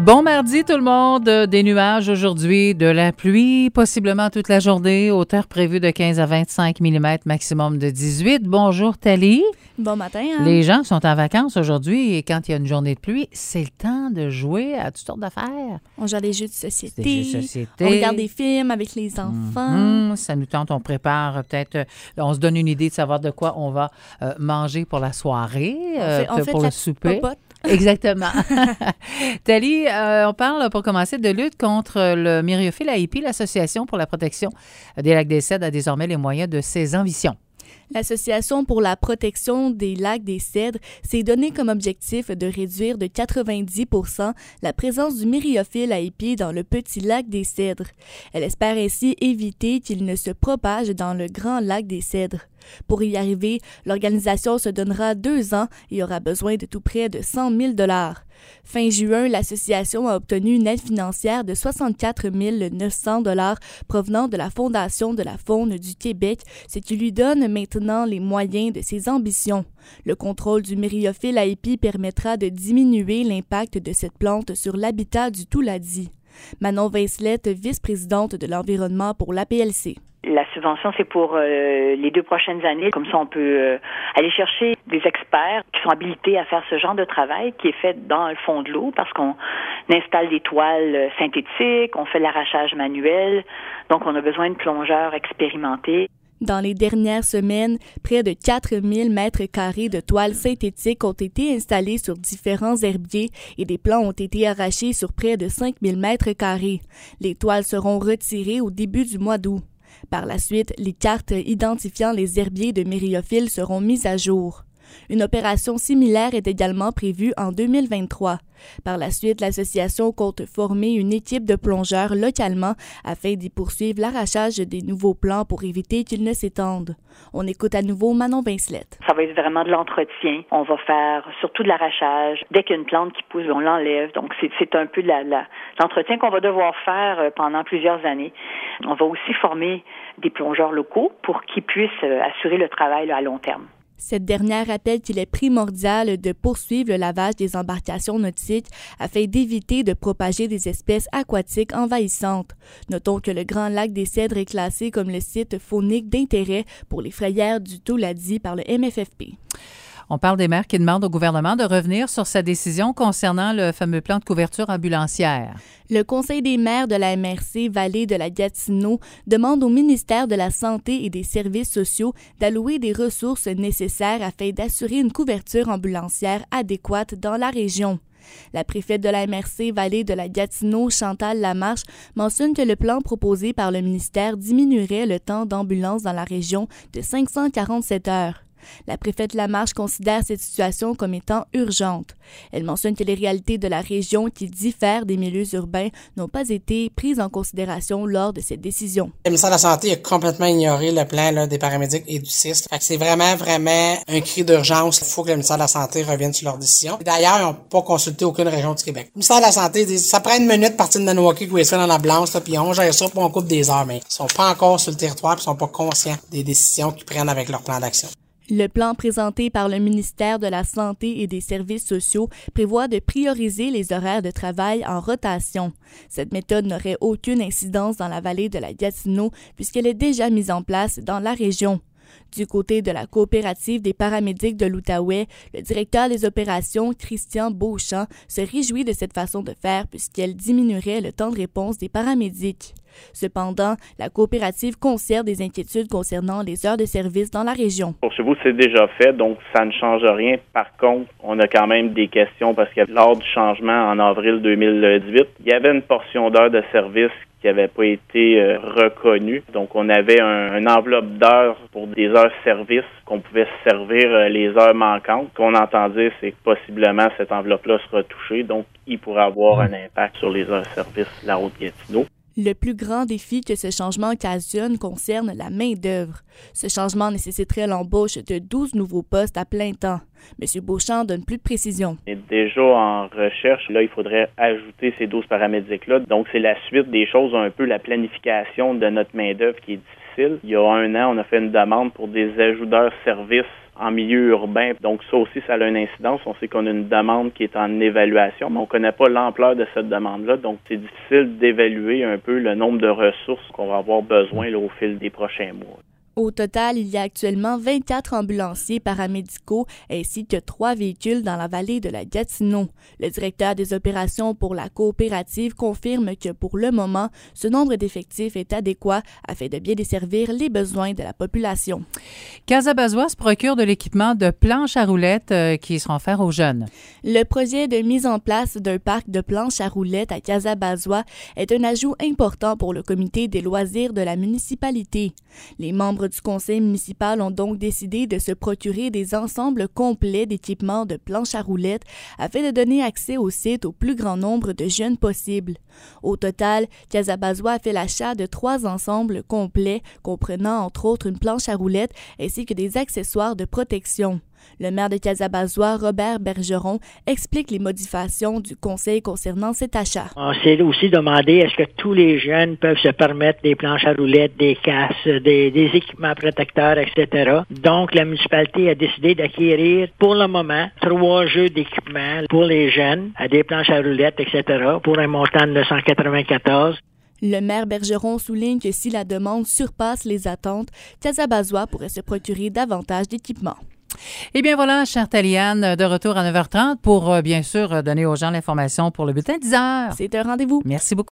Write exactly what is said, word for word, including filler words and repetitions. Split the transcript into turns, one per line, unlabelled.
Bon mardi tout le monde, des nuages aujourd'hui, de la pluie possiblement toute la journée, hauteur prévue de quinze à vingt-cinq millimètres, maximum de dix-huit. Bonjour Thalie.
Bon matin. Hein?
Les gens sont en vacances aujourd'hui et quand il y a une journée de pluie, c'est le temps de jouer à toutes sortes d'affaires.
On joue à des jeux de société,
des jeux de société.
On regarde des films avec les enfants.
Mmh, ça nous tente, on prépare peut-être, euh, on se donne une idée de savoir de quoi on va euh, manger pour la soirée, euh,
on fait, on fait
pour
le
souper.
Popote.
Exactement. Thalie, euh, on parle pour commencer de lutte contre le myriophile A I P. L'Association pour la protection des lacs des Cèdres a désormais les moyens de ses ambitions.
L'Association pour la protection des lacs des Cèdres s'est donné comme objectif de réduire de quatre-vingt-dix pour cent la présence du myriophile A I P dans le petit lac des Cèdres. Elle espère ainsi éviter qu'il ne se propage dans le grand lac des Cèdres. Pour y arriver, l'organisation se donnera deux ans et aura besoin de tout près de cent mille dollars. Fin juin, l'association a obtenu une aide financière de soixante-quatre mille neuf cents dollars provenant de la Fondation de la faune du Québec, ce qui lui donne maintenant les moyens de ses ambitions. Le contrôle du myriophile A I P permettra de diminuer l'impact de cette plante sur l'habitat du Touladi. Manon Vincelette, vice-présidente de l'environnement pour l'A P L C.
La subvention, c'est pour euh, les deux prochaines années. Comme ça, on peut euh, aller chercher des experts qui sont habilités à faire ce genre de travail qui est fait dans le fond de l'eau parce qu'on installe des toiles synthétiques, on fait l'arrachage manuel. Donc, on a besoin de plongeurs expérimentés.
Dans les dernières semaines, près de quatre mille mètres carrés de toiles synthétiques ont été installés sur différents herbiers et des plants ont été arrachés sur près de cinq mille mètres carrés. Les toiles seront retirées au début du mois d'août. Par la suite, les cartes identifiant les herbiers de myriophiles seront mises à jour. Une opération similaire est également prévue en deux mille vingt-trois. Par la suite, l'association compte former une équipe de plongeurs localement afin d'y poursuivre l'arrachage des nouveaux plants pour éviter qu'ils ne s'étendent. On écoute à nouveau Manon Vincelette.
Ça va être vraiment de l'entretien. On va faire surtout de l'arrachage. Dès qu'il y a une plante qui pousse, on l'enlève. Donc, c'est, c'est un peu de la, la, l'entretien qu'on va devoir faire pendant plusieurs années. On va aussi former des plongeurs locaux pour qu'ils puissent assurer le travail là, à long terme.
Cette dernière rappelle qu'il est primordial de poursuivre le lavage des embarcations nautiques afin d'éviter de propager des espèces aquatiques envahissantes. Notons que le Grand Lac des Cèdres est classé comme le site faunique d'intérêt pour les frayères du Touladi par le M F F P.
On parle des maires qui demandent au gouvernement de revenir sur sa décision concernant le fameux plan de couverture ambulancière.
Le Conseil des maires de la M R C Vallée de la Gatineau demande au ministère de la Santé et des Services sociaux d'allouer des ressources nécessaires afin d'assurer une couverture ambulancière adéquate dans la région. La préfète de la M R C Vallée de la Gatineau, Chantal Lamarche, mentionne que le plan proposé par le ministère diminuerait le temps d'ambulance dans la région de cinq cent quarante-sept heures. La préfète Lamarche considère cette situation comme étant urgente. Elle mentionne que les réalités de la région qui diffèrent des milieux urbains n'ont pas été prises en considération lors de cette décision.
Le ministère de la Santé a complètement ignoré le plan là, des paramédics et du C I S. Fait que c'est vraiment, vraiment un cri d'urgence. Il faut que le ministère de la Santé revienne sur leur décision. Et d'ailleurs, ils n'ont pas consulté aucune région du Québec. Le ministère de la Santé dit ça prend une minute de partir de Maniwaki ou dans l'ambulance, là, puis on gère ça pour on coupe des heures. Mais ils sont pas encore sur le territoire et ils sont pas conscients des décisions qu'ils prennent avec leur plan d'action.
Le plan présenté par le ministère de la Santé et des Services sociaux prévoit de prioriser les horaires de travail en rotation. Cette méthode n'aurait aucune incidence dans la vallée de la Gatineau puisqu'elle est déjà mise en place dans la région. Du côté de la coopérative des paramédics de l'Outaouais, le directeur des opérations, Christian Beauchamp, se réjouit de cette façon de faire puisqu'elle diminuerait le temps de réponse des paramédics. Cependant, la coopérative conserve des inquiétudes concernant les heures de service dans la région.
Pour chez vous, c'est déjà fait, donc ça ne change rien. Par contre, on a quand même des questions parce que lors du changement en avril deux mille dix-huit, il y avait une portion d'heures de service qui n'avait pas été euh, reconnue. Donc, on avait un, une enveloppe d'heures pour des heures service qu'on pouvait servir euh, les heures manquantes. Ce qu'on entend dire, c'est que possiblement cette enveloppe-là sera touchée, donc il pourrait avoir un impact sur les heures service de la Haute-Gatineau.
Le plus grand défi que ce changement occasionne concerne la main-d'œuvre. Ce changement nécessiterait l'embauche de douze nouveaux postes à plein temps. M. Beauchamp donne plus de précisions.
On est déjà en recherche. Là, il faudrait ajouter ces douze paramédics-là. Donc, c'est la suite des choses, un peu la planification de notre main-d'œuvre qui est difficile. Il y a un an, on a fait une demande pour des ajouts d'heures service en milieu urbain. Donc ça aussi, ça a une incidence. On sait qu'on a une demande qui est en évaluation, mais on ne connaît pas l'ampleur de cette demande-là. Donc c'est difficile d'évaluer un peu le nombre de ressources qu'on va avoir besoin là, au fil des prochains mois.
Au total, il y a actuellement vingt-quatre ambulanciers paramédicaux ainsi que trois véhicules dans la vallée de la Gatineau. Le directeur des opérations pour la coopérative confirme que pour le moment, ce nombre d'effectifs est adéquat afin de bien desservir les besoins de la population.
Casabazois se procure de l'équipement de planches à roulettes euh, qui seront offerts aux jeunes.
Le projet de mise en place d'un parc de planches à roulettes à Casabazois est un ajout important pour le comité des loisirs de la municipalité. Les membres du conseil municipal ont donc décidé de se procurer des ensembles complets d'équipements de planches à roulettes afin de donner accès au site au plus grand nombre de jeunes possible. Au total, Casabazois a fait l'achat de trois ensembles complets comprenant entre autres une planche à roulettes ainsi que des accessoires de protection. Le maire de Casabazois, Robert Bergeron, explique les modifications du conseil concernant cet achat.
On s'est aussi demandé est-ce que tous les jeunes peuvent se permettre des planches à roulettes, des casques, des, des équipements protecteurs, et cetera. Donc, la municipalité a décidé d'acquérir pour le moment trois jeux d'équipement pour les jeunes, des planches à roulettes, et cetera, pour un montant de neuf cent quatre-vingt-quatorze.
Le maire Bergeron souligne que si la demande surpasse les attentes, Casabazois pourrait se procurer davantage d'équipements.
Eh bien voilà, chère Taliane, de retour à neuf heures trente pour, euh, bien sûr, donner aux gens l'information pour le bulletin dix heures.
C'est un rendez-vous.
Merci beaucoup.